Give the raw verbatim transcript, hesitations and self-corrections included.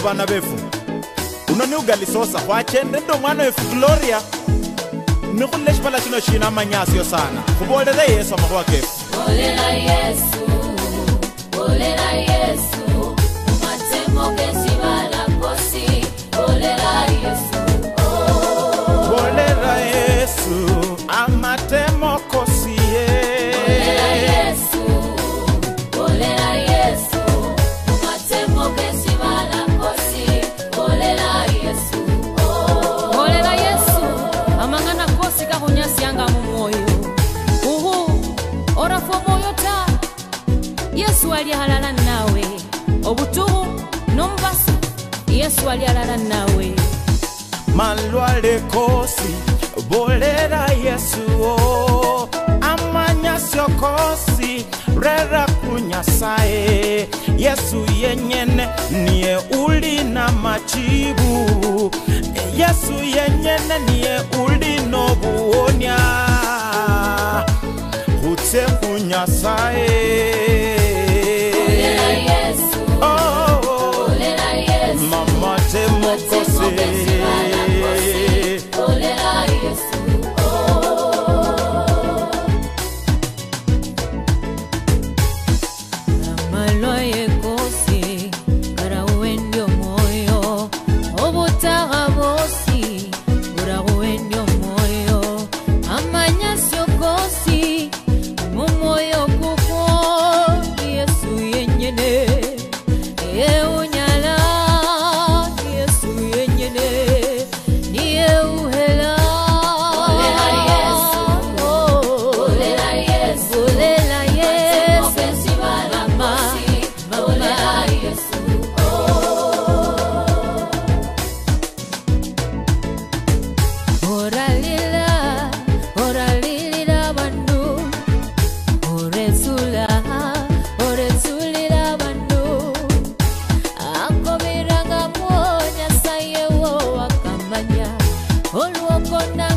bana befu unoni ugalisosa wachende ndo mwana wefu Gloria nikulesh pala chino china manyasi yo sana kubolele Yesu amakuwa kefu bolela Yesu bolela Yesu matemo kesi bala kosi bolela Yesu oh bolela Yesu amatemo kosi bolela Yesu bolela Yesu matemo kesi bala kosi bolela Yesu oh bolela Yesu amangana kosi kabunyasi yanga mu moyo uhu ora fomo yota Yesu alihalala nawe obutuhu nombasu Yesu alihalala nawe malwale kosi bolela Yesu oh amanya sio kosi rera kunyasae Yesu yenyene niye uli na machibu Yesu yenyene niye uli no buonya utse kunyasae bolela Yesu oh bolela Yesu mama te mokose bolela Yesu amaloye kosi para uendio moyo obutaga bosi para uendio moyo amanya sio kosi mu moyo kuko Yesu yenyene e unyala Yesu yenyene ni e uhela bolela Yesu bolela Yesu bolela Yesu mama bolela Yesu ora lila ora lila bandu oresula oresulila bandu akobiranga monya sayewo akamanya olwokona